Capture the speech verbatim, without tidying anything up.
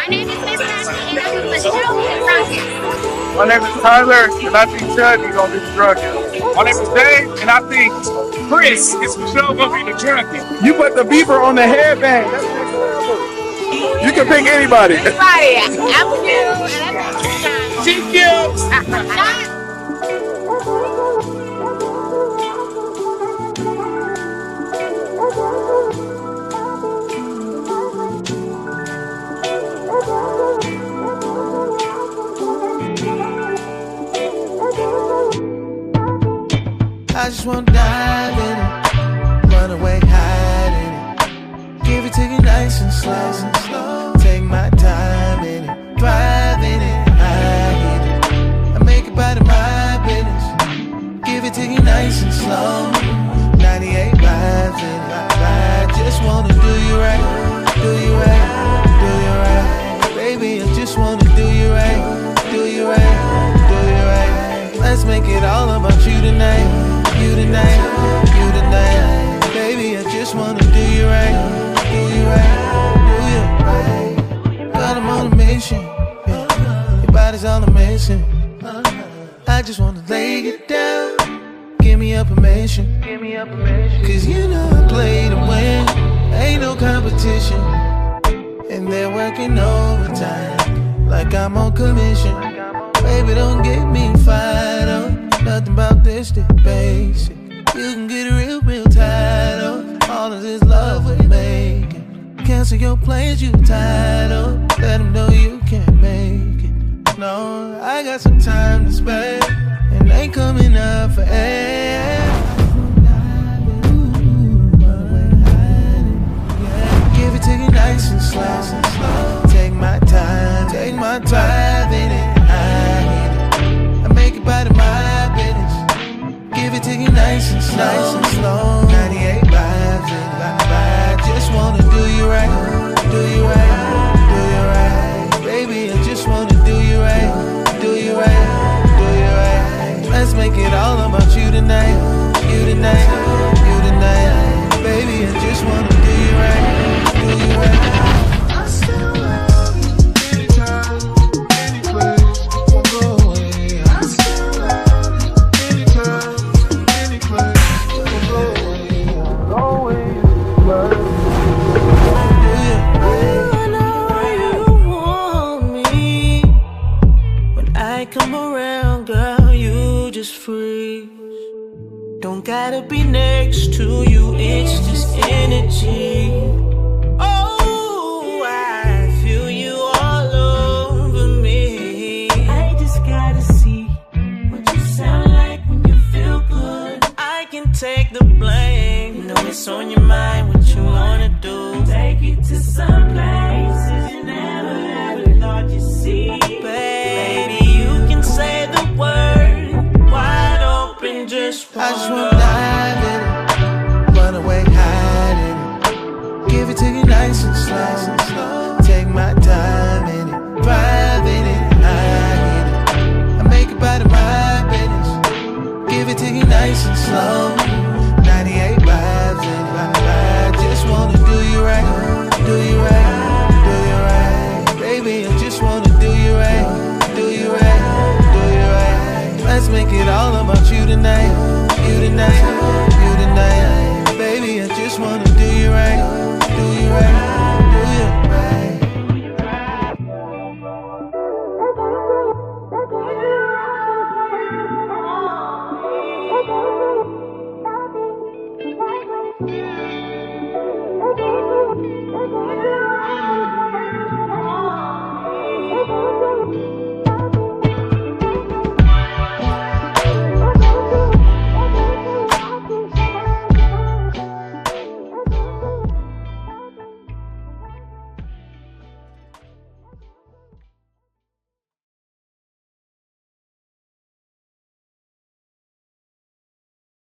My name is Miss Ashley, and I'm the show is My name is Tyler, and I think Chuddy's gonna be the drunkie. My name is Dave, and I think Chris is for sure gonna be the drunkie. You put the beeper on the headband. That's incredible. You can pick anybody. Anybody. I'm cute, and I'm She cute. I just wanna dive in it, run away, hide in it, give it to you nice and slow, take my time in it, drive in it, hide in it, I make it by the my business, give it to you nice and slow, ninety-eight vibes in it, I just wanna do you right, do you right, do you right, baby, I just wanna do you right, do you right, do you right, let's make it all about you tonight. You tonight, you tonight, baby, I just wanna do you right, do you right, do you right. Got I'm on a mission, yeah. Your body's all I'm missing. I just wanna lay it down, give me your permission, give me your permission. Cause you know I play to win, ain't no competition. And they're working overtime, like I'm on commission. Baby, don't get me fired up. Nothing about this that basic. You can get real, real tired of all of this love we're making. Cancel your plans, you tired of. Let them know you can't make it. No, I got some time to spare, and ain't coming up for air. Give it to you nice and slow. Take my time, take my time in it. I, I make it by the mind. Give it to you nice and slow, nice and slow. ninety-eight vibes and I just wanna do you right, do you right, do you right, baby. I just wanna do you right, do you right, do you right. Let's make it all about you tonight, you tonight, you tonight, baby. I just wanna do you right, do you right. Don't gotta be next to you, it's just energy. Oh, I feel you all over me. I just gotta see what you sound like when you feel good. I can take the blame, you know it's on your mind what you wanna do. Take it to some places you never ever thought you'd see. Baby, you can say the word wide open, just I just wanna dive in it, run away, hide in it, give it to you nice and slow, take my time in it, drive in it, hide in it, I make it by the my business, give it to you nice and slow, ninety-eight vibes in it, I just wanna do you right, do you right, do you right, baby, I just wanna do you right, do you right, do you right, let's make it all about you tonight. You tonight.